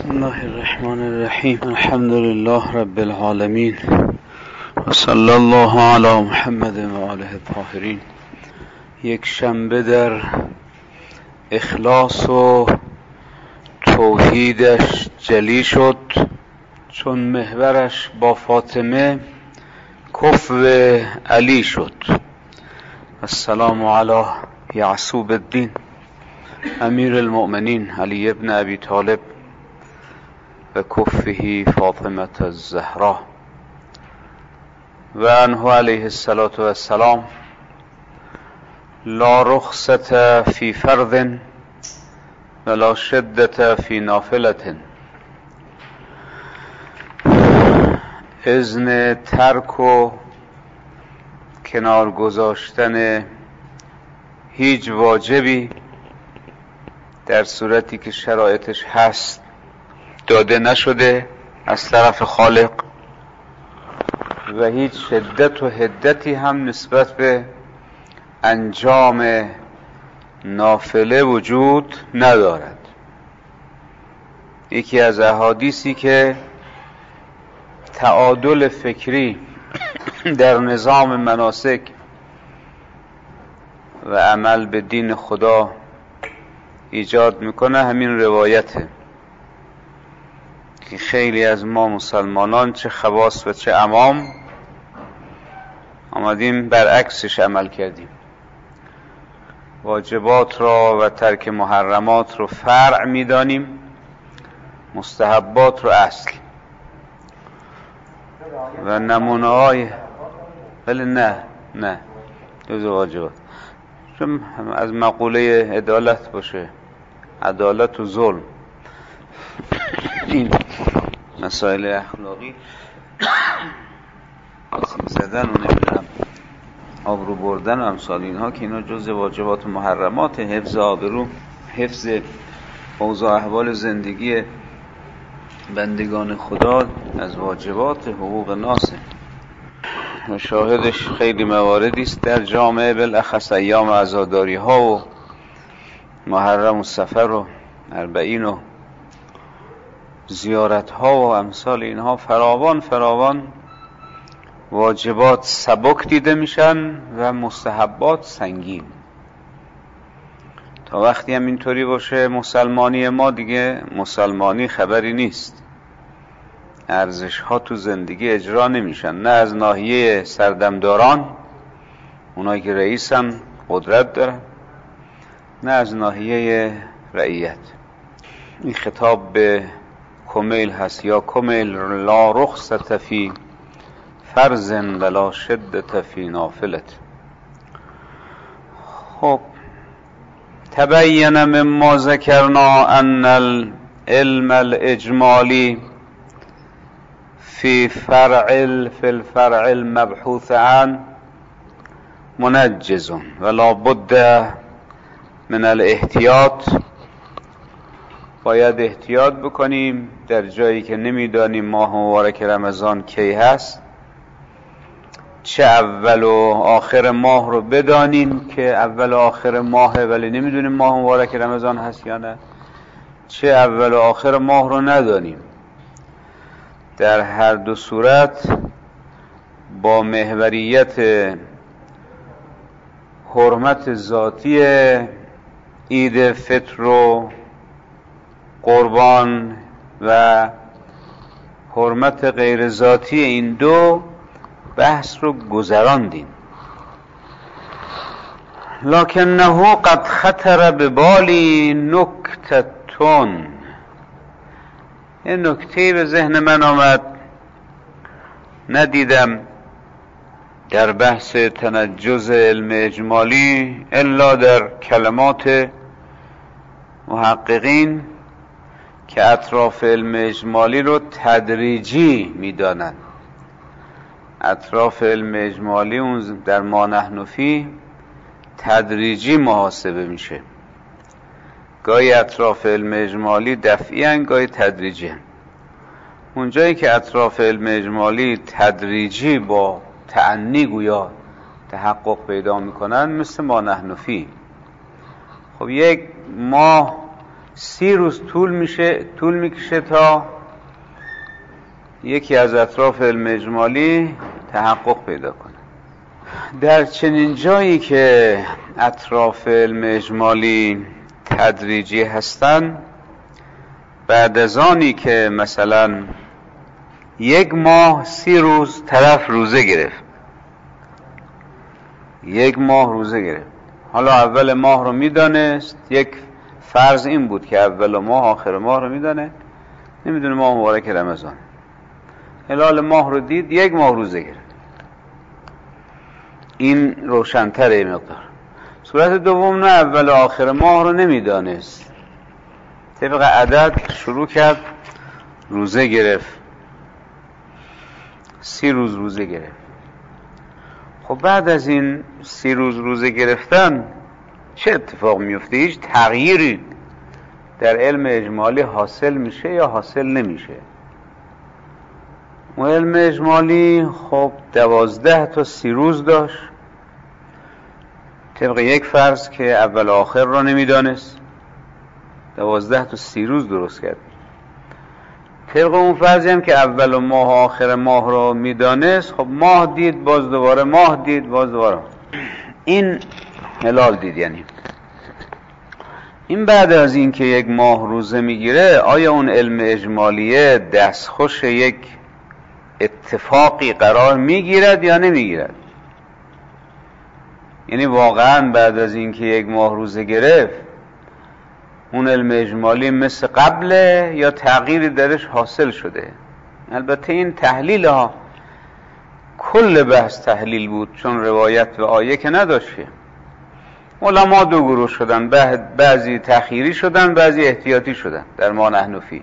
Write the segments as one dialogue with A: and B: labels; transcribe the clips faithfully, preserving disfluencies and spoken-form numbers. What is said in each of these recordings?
A: بسم الله الرحمن الرحیم. الحمد لله رب العالمین و صلی الله علی محمد و آله الطاهرین. یک شنبه در اخلاص و توحیدش جلی شد، چون محورش با فاطمه کفو علی شد. السلام علی یعصوب الدین امیر المؤمنین علی ابن ابی طالب و کفه فاطمه الزهرا و عنه علیه الصلاة والسلام. لا رخصة فی فرض ولا شدة فی نافلة. اذن ترک و کنار گذاشتن هیچ واجبی در صورتی که شرایطش هست داده نشده از طرف خالق، و هیچ شدت و حدتی هم نسبت به انجام نافله وجود ندارد. یکی از احادیثی که تعادل فکری در نظام مناسک و عمل به دین خدا ایجاد میکنه همین روایته که خیلی از ما مسلمانان چه خواص و چه عوام آمدیم برعکسش عمل کردیم. واجبات را و ترک محرمات رو فرع میدانیم، مستحبات رو اصل. و نمونه های ولی نه نه جز واجبات، چون از مقوله عدالت باشه، عدالت و ظلم، این مسائل اخلاقی آسیب زدن و نمیدونم آبرو بردن و امثال اینها که اینا جز واجبات و محرمات، حفظ آبرو، حفظ اوضاع احوال زندگی بندگان خدا از واجبات حقوق ناسه. و شاهدش خیلی مواردی است در جامعه، بالاخص ایام عزاداری ها و محرم و سفر و اربعین و زیارت ها و امثال اینها فراوان فراوان واجبات سبک دیده میشن و مستحبات سنگین. تا وقتی هم اینطوری باشه مسلمانی ما دیگه مسلمانی خبری نیست، ارزش ها تو زندگی اجرا نمیشن، نه از ناحیه سردمداران اونایی که رئیسن قدرت دارن، نه از ناحیه رعیت. این خطاب به کمیل هست، یا کمیل لا رخصة فی فرض ولا شدة فی نافلة. خب تبین مما ذکرنا ان العلم الاجمالی فی فرع فی الفرع المبحوث عن منجز ولا بد من الاحتیاط. باید احتیاط بکنیم در جایی که نمیدانیم ماه مبارک رمضان کی هست، چه اول و آخر ماه رو بدانیم که اول و آخر ماهه ولی نمیدونیم ماه مبارک رمضان هست یا نه، چه اول و آخر ماه رو ندانیم. در هر دو صورت با محوریت حرمت ذاتی عید فطر و قربان و حرمت غیر ذاتی این دو بحث رو گذراندیم. لکنه قد خطر ببالی نکتتون. این نکته به ذهن من آمد، ندیدم در بحث تنجز علم اجمالی الا در کلمات محققین که اطراف علم اجمالی رو تدریجی میدانند. اطراف علم اجمالی اون در ما نحن فیه تدریجی محاسبه میشه. گاهی اطراف علم اجمالی دفعی هن، گاهی تدریجی هن. اونجایی که اطراف علم اجمالی تدریجی با تأنی گویا تحقق پیدا میکنن مثل ما نحن فیه. خب یک ماه سی روز طول میشه طول میکشه تا یکی از اطراف علم اجمالی تحقق پیدا کنه. در چنین جایی که اطراف علم اجمالی تدریجی هستن، بعد از آنی که مثلا یک ماه سی روز طرف روزه گرفت، یک ماه روزه گرفت، حالا اول ماه رو میدانست، یک فرض این بود که اول ماه آخر ماه رو میدانه، نمیدونه ماه مبارک رمضان، هلال ماه رو دید، یک ماه روزه گرفت، این روشن‌تره مقدار. صورت دوم نه، اول و آخر ماه رو نمیدانست، طبق عدد شروع کرد روزه گرفت، سی روز روزه گرفت. خب بعد از این سی روز روزه گرفتن چه اتفاق میفته؟ هیچ تغییری در علم اجمالی حاصل میشه یا حاصل نمیشه؟ و علم اجمالی خب دوازده تا سی روز داشت، طبق یک فرض که اول آخر رو نمیدانست، دوازده تا سی روز درست کرد. طبق اون فرضی هم که اول و ماه و آخر ماه رو میدانست، خب ماه دید، باز دوباره ماه دید، باز دوباره این هلال دید. یعنی این بعد از این که یک ماه روزه میگیره، آیا اون علم اجمالیه دستخوش یک اتفاقی قرار میگیرد یا نمیگیرد؟ یعنی واقعا بعد از این که یک ماه روزه گرفت، اون علم اجمالی مثل قبله یا تغییری درش حاصل شده؟ البته این تحلیل ها کل بحث تحلیل بود، چون روایت و آیه که نداشته. علما دو گروه شدن، بعضی تأخیری شدن، بعضی احتیاطی شدن در ما نحن فی.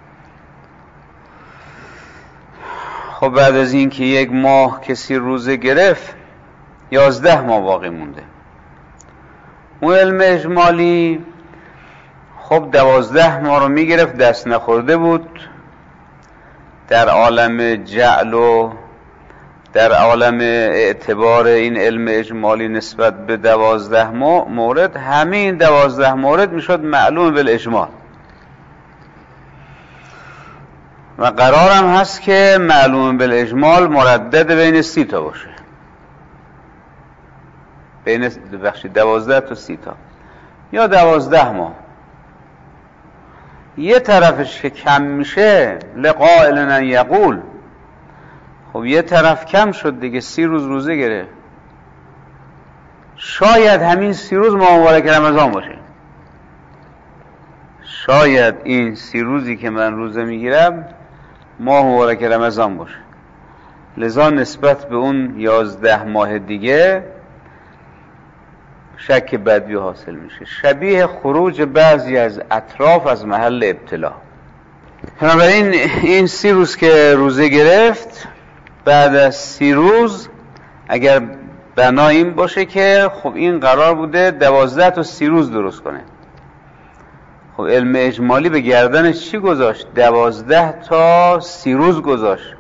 A: خب بعد از این که یک ماه کسی روزه گرفت، یازده ماه باقی مونده. اون علم اجمالی خب دوازده ماه رو میگرفت، دست نخورده بود. در عالم جعل و در عالم اعتبار این علم اجمالی نسبت به دوازده مورد، همین دوازده مورد میشد معلوم بالاجمال، و قرارم هست که معلوم بالاجمال مردد بین سی تا باشه، بین بخشی دوازده تا سی تا یا دوازده ماه. یه طرفش که کم میشه، لقائل ان یقول، خب یه طرف کم شد دیگه، سی روز روزه گره، شاید همین سی روز ماه مبارک رمضان باشه، شاید این سی روزی که من روزه میگیرم ماه مبارک رمضان باشه. لذا نسبت به اون یازده ماه دیگه شک بدوی حاصل میشه، شبیه خروج بعضی از اطراف از محل ابتلا. بنابراین این سی روز که روزه گرفت، بعد از سی روز اگر بنا این باشه که خب این قرار بوده دوازده تا سی روز درست کنه، خب علم اجمالی به گردنش چی گذاشت؟ دوازده تا سی روز گذاشت.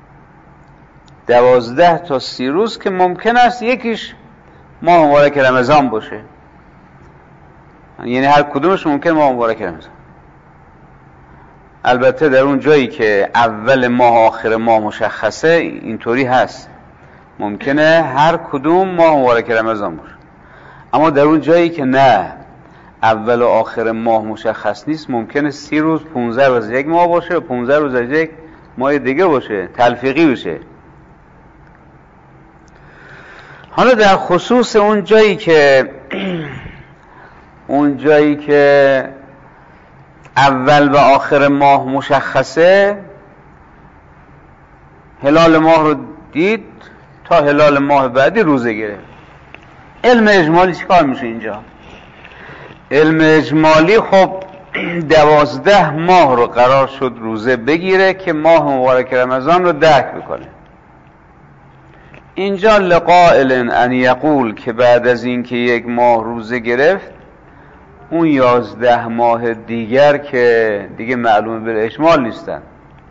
A: دوازده تا سی روز که ممکن است یکیش ماه مبارک رمضان باشه، یعنی هر کدومش ممکن ماه مبارک رمضان. البته در اون جایی که اول ماه آخر ماه مشخصه اینطوری هست، ممکنه هر کدوم ماه مبارک رمضان باشه. اما در اون جایی که نه، اول و آخر ماه مشخص نیست، ممکنه سی روز پونزده روز یک ماه باشه و پونزده روز از یک ماه دیگه باشه، تلفیقی بشه. حالا در خصوص اون جایی که اون جایی که اول و آخر ماه مشخصه، هلال ماه رو دید تا هلال ماه بعدی روزه گرفت، علم اجمالی چیکار میشه اینجا؟ علم اجمالی خب دوازده ماه رو قرار شد روزه بگیره که ماه مبارک رمضان رو درک بکنه. اینجا لقائل ان یقول که بعد از این که یک ماه روزه گرفت، اون یازده ماه دیگر که دیگه معلوم بالاجمال نیستن،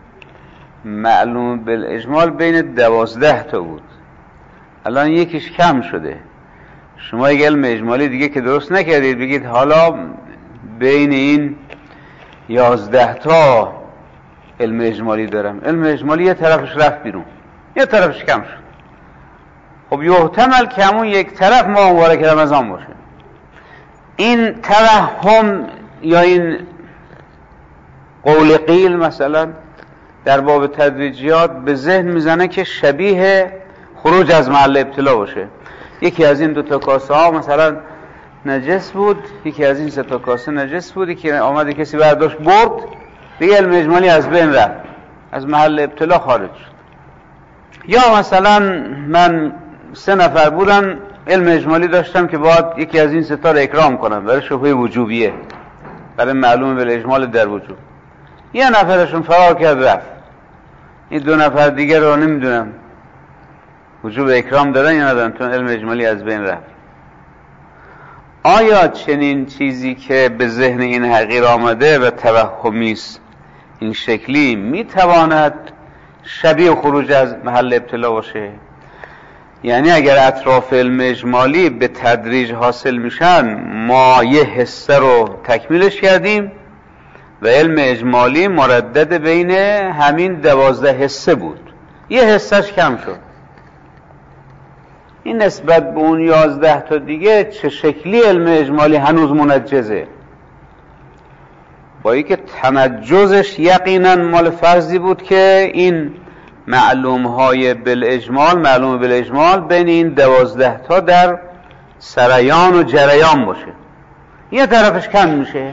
A: معلوم بالاجمال بین دوازده تا بود، الان یکیش کم شده. شما یک علم اجمالی دیگه که درست نکردید بگید حالا بین این یازده تا علم اجمالی دارم. علم اجمالی یه طرفش رفت بیرون، یه طرفش کم شد. خب یحتمل که همون یک طرف ماه مبارک رمضان باشه. این توهم یا این قول قیل مثلا در باب تدریجیات به ذهن میزنه که شبیه خروج از محل ابتلا باشه. یکی از این دو تا کاسه ها مثلا نجس بود، یکی از این سه تا کاسه نجس بود، که آمده کسی برداشت برد، دیگه علم اجمالی از بین رفت، از محل ابتلا خارج شد. یا مثلا من سه نفر بودن، علم اجمالی داشتم که باید یکی از این سه تا رو اکرام کنم، برای شبهه وجوبیه، برای معلومه بالاجمال در وجوب. یه نفرشون فرار کرد رفت، این دو نفر دیگه رو نمیدونم وجوب اکرام دارن یا ندارن، تو علم اجمالی از بین رفت. آیا چنین چیزی که به ذهن این حقیر آمده و توهمیست این شکلی میتواند شبیه خروج از محل ابتلا باشه؟ یعنی اگر اطراف علم اجمالی به تدریج حاصل میشن، ما یه حصه رو تکمیلش کردیم و علم اجمالی مردد بین همین دوازده حصه بود، یه حصهش کم شد. این نسبت به اون یازده تا دیگه چه شکلی علم اجمالی هنوز منجزه؟ با اینکه تنجزش یقینا مال فرضی بود که این معلوم های بالاجمال، معلوم بالاجمال بین این دوازده تا در سریان و جریان باشه، یه طرفش کم میشه.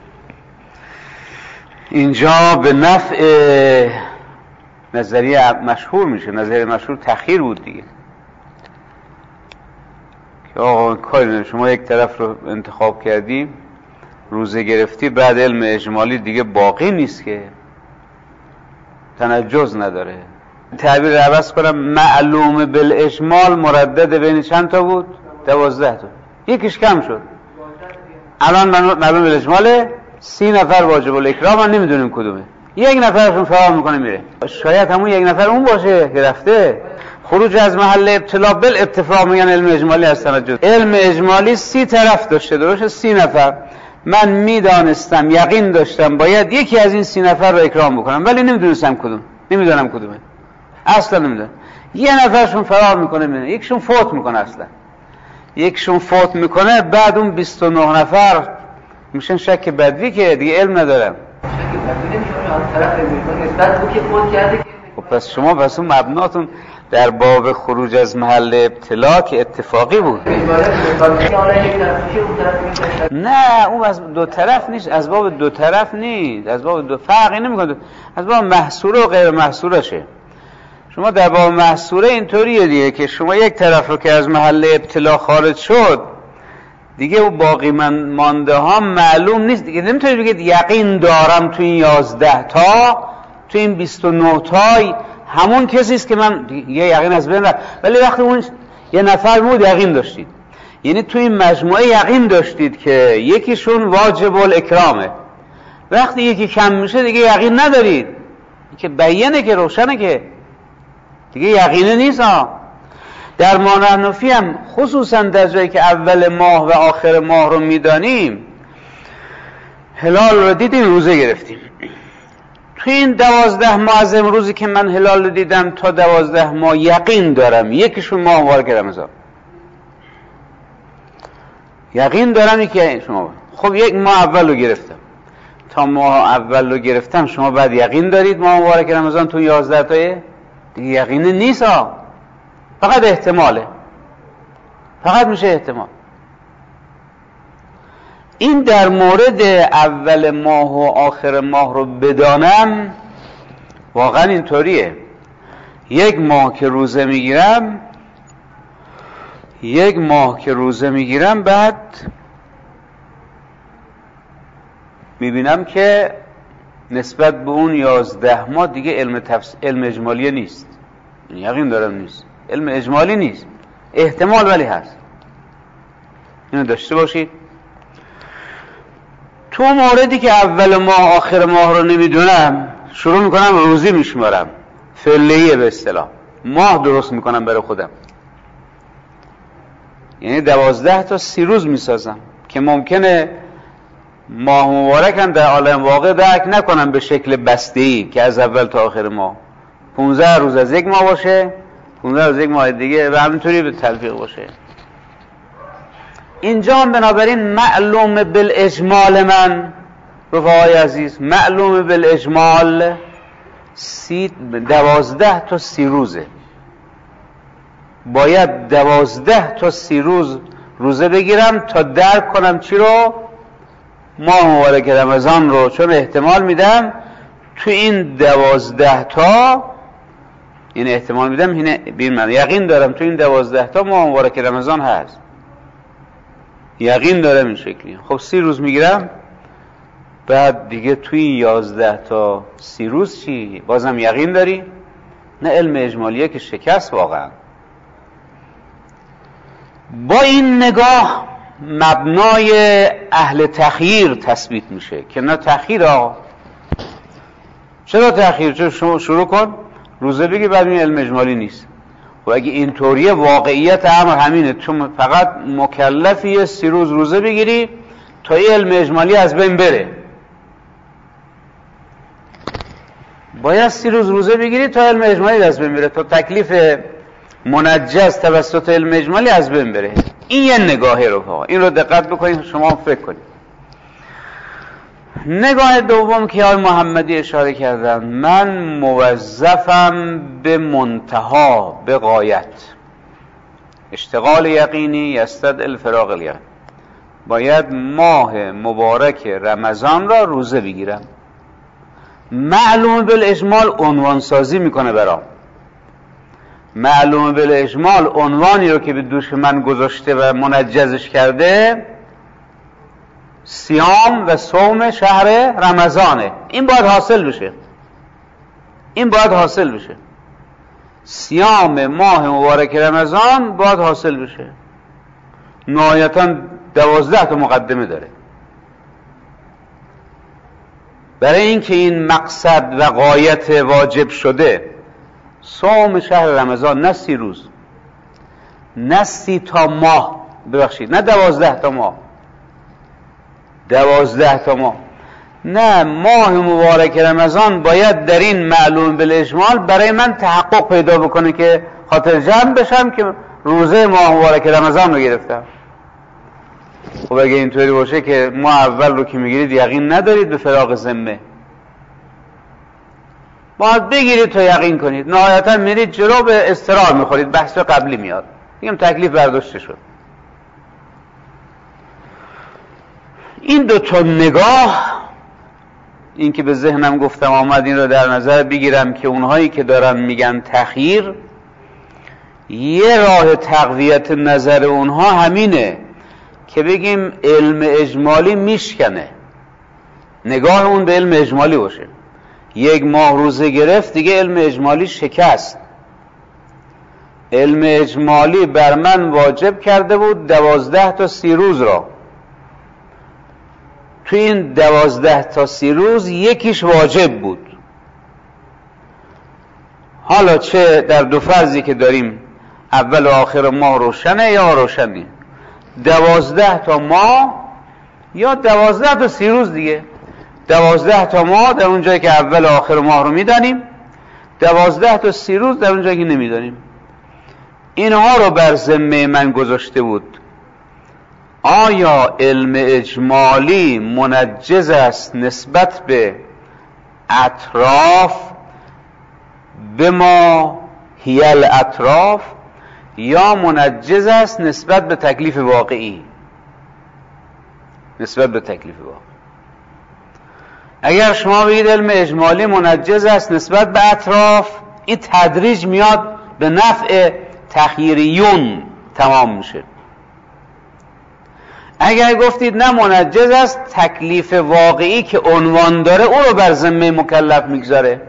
A: اینجا به نفع نظریه مشهور میشه. نظریه مشهور تأخیر بود دیگه، که آقا کاری شما یک طرف رو انتخاب کردی، روزه گرفتی، بعد علم اجمالی دیگه باقی نیست که تنجز نداره. تعبیر عوض کنم، معلوم بالاجمال مردد بین چند تا بود؟ دوازده تا، یکیش کم شد. الان معلوم بالاجماله سی نفر واجب الاکرام، من نمیدونیم کدومه، یک نفرشون فرار میکنه میره. شاید همون یک نفر اون باشه که رفته. خروج از محل ابتلا بالاتفاق میگن علم اجمالی از تنجز. علم اجمالی سی طرف داشته، درسته؟ سی نفر. من میدانستم، یقین داشتم باید یکی از این سی نفر رو اکرام بکنم، ولی نمیدونستم کدوم، نمیدونم کدومه، اصلا نمیدونم. یه نفرشون فرار میکنه میره، یکشون فوت میکنه، اصلا یکشون فوت میکنه، بعد اون بیست و نه نفر میشن شک بدوی که دیگه علم ندارم.
B: شک بدوی نمیشه از طرف علم نسبت او که فوت کرده.
A: خب پس شما پس اون مبناتون در باب خروج از محل ابتلا که اتفاقی بود. نه اون از دو طرف نیست، از باب دو طرف نیست، از باب دو فرقی نمیکنه، از باب محصوره و غیر محصورشه. شما در باب محصوره اینطوریه دیگه که شما یک طرف رو که از محل ابتلا خارج شد، دیگه اون باقی من مانده ها معلوم نیست دیگه. نمیتونید بگید یقین دارم تو این یازده تا، تو این بیست و نه تای همون کسی است که من یه یقین از بین رفت. ولی وقتی اون یه نفر بود یقین داشتید، یعنی تو این مجموعه یقین داشتید که یکیشون واجب الاکرامه. وقتی یکی کم میشه دیگه یقین ندارید، که بیانه، که روشنه، که دیگه یقینه نیست. ها در ما نحنفی هم خصوصا در جایی که اول ماه و آخر ماه رو میدانیم، هلال رو دیدیم، روزه گرفتیم. تو این دوازده ماه از امروزی که من هلال رو دیدم تا دوازده ماه یقین دارم یکیشون ماه مبارک رمضان، یقین دارم یکی شما. خب یک ماه اول رو گرفتم، تا ماه اول رو گرفتم، شما بعد یقین دارید ماه مبارک رمضان تو یازده تایه؟ دیگه یقینه نیست ها، فقط احتماله، فقط میشه احتمال. این در مورد اول ماه و آخر ماه رو بدانم واقعا اینطوریه. یک ماه که روزه میگیرم یک ماه که روزه میگیرم بعد میبینم که نسبت به اون یازده ماه دیگه علم, تفس... علم اجمالی نیست. یقین دارم نیست، علم اجمالی نیست، احتمال ولی هست. اینو داشته باشید. تو موردی که اول ماه آخر ماه رو نمیدونم، شروع میکنم روزی میشمارم، فعلیه به اصطلاح، ماه درست میکنم برای خودم، یعنی دوازده تا سی روز میسازم که ممکنه ماه مبارک هم در عالم واقع درک نکنم به شکل بسته‌ای که از اول تا آخر ماه پونزده روز از یک ماه باشه، پونزده روز یک ماه دیگه و همینطوری به تلفیق باشه. اینجا هم بنابراین معلوم بالاجمال من رفقای عزیز، معلوم بالاجمال سی دوازده تا سی روزه. باید دوازده تا سی روز روزه بگیرم تا درک کنم چی رو؟ ماه مبارک رمضان رو، چون احتمال میدم تو این دوازده تا، این احتمال میدم اینه بیر من یقین دارم تو این دوازده تا ماه مبارک رمضان هست، یقین دارم این شکلی. خب سی روز میگیرم، بعد دیگه توی یازده تا سی روز چی؟ بازم یقین داری؟ نه، علم اجمالیه که شکست واقعا. با این نگاه مبنای اهل تخییر تثبیت میشه که نه تخییر آقا. چرا تخییر؟ چرا شما شروع کن روزه بگی بعد این علم اجمالی نیست. و اگه اینطوریه واقعیت امر همینه، چون فقط مکلفی سی روز روزه بگیری تا این علم اجمالی از بین بره. باید سی روز روزه بگیری تا علم اجمالی از بین بره، تا تکلیف منجز توسط علم اجمالی از بین بره. این یه نگاهه رو، این رو دقت بکنید، شما فکر کنید. نگاه دوم که آقای محمدی اشاره کردن، من موظفم به منتها، به غایت. اشتغال یقینی یستدعی فراغ الیقین. باید ماه مبارک رمضان را روزه بگیرم. معلوم بالاجمال عنوان سازی میکنه برام. معلوم بالاجمال عنوانی رو که به دوش من گذاشته و منجزش کرده صیام و صوم شهر رمضانه. این باید حاصل بشه، این باید حاصل بشه. صیام ماه مبارک رمضان باید حاصل بشه. نهایتاً دوازده تا مقدمه داره. برای اینکه این مقصد و غایت واجب شده، صوم شهر رمضان نه سی روز، نه سی تا ماه، ببخشید نه دوازده تا ماه، دوازده تا ماه نه، ماه مبارک رمضان باید در این معلوم بالاجمال برای من تحقق پیدا بکنه که خاطر جمع بشم که روزه ماه مبارک رمضان رو گرفتم. خب اگه اینطوری باشه که ماه اول رو که میگیرید یقین ندارید به فراغ ذمه، باید بگیرید تا یقین کنید. نهایتا میرید جلو به اضطرار میخورید، بحث قبلی میاد، میگم تکلیف برداشته شد. این دو تا نگاه، این که به ذهنم گفتم آمد این رو در نظر بگیرم که اونهایی که دارن میگن تخییر، یه راه تقویت نظر اونها همینه که بگیم علم اجمالی میشکنه، نگاه اون به علم اجمالی باشه. یک ماه روزه گرفت دیگه علم اجمالی شکست. علم اجمالی بر من واجب کرده بود دوازده تا سی روز را. تو این دوازده تا سی روز یکیش واجب بود. حالا چه در دو فرضی که داریم، اول و آخر ماه روشنه یا روشنی، دوازده تا ماه یا دوازده تا سی روز دیگه. دوازده تا ماه در اون جایی که اول و آخر ماه رو میدانیم، دوازده تا سی روز در اون جایی که نمیدانیم. اینها رو بر ذمه من گذاشته بود. آیا علم اجمالی منجز است نسبت به اطراف، به ما هی الاطراف، یا منجز است نسبت به تکلیف واقعی؟ نسبت به تکلیف واقعی. اگر شما بگید علم اجمالی منجز است نسبت به اطراف، این تدریج میاد به نفع تخییریون تمام میشه. اگر گفتید نه منجز است، تکلیف واقعی که عنوان داره او رو بر ذمه مکلف میگذاره،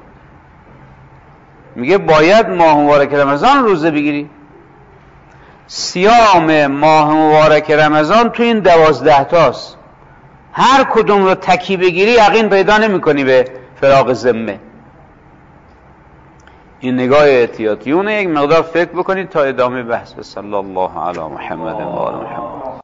A: میگه باید ماه مبارک رمضان روزه بگیری. صیام ماه مبارک رمضان تو این دوازده تاست، هر کدوم رو تکی بگیری یقین پیدا نمی کنی به فراغ ذمه. این نگاه احتیاطیونه، یک مقدار فکر بکنید تا ادامه بحث. صلی الله علی محمد و آل محمد.